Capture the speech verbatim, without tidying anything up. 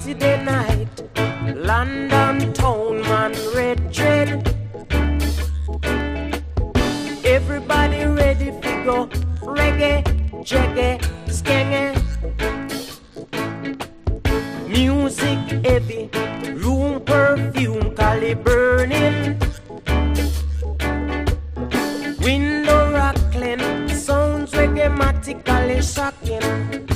Saturday night, London town man red dread. Everybody ready to go reggae, jaggy, skenge. Music heavy, room perfume, cali burning. Window rattling, sounds reggae-matically shocking.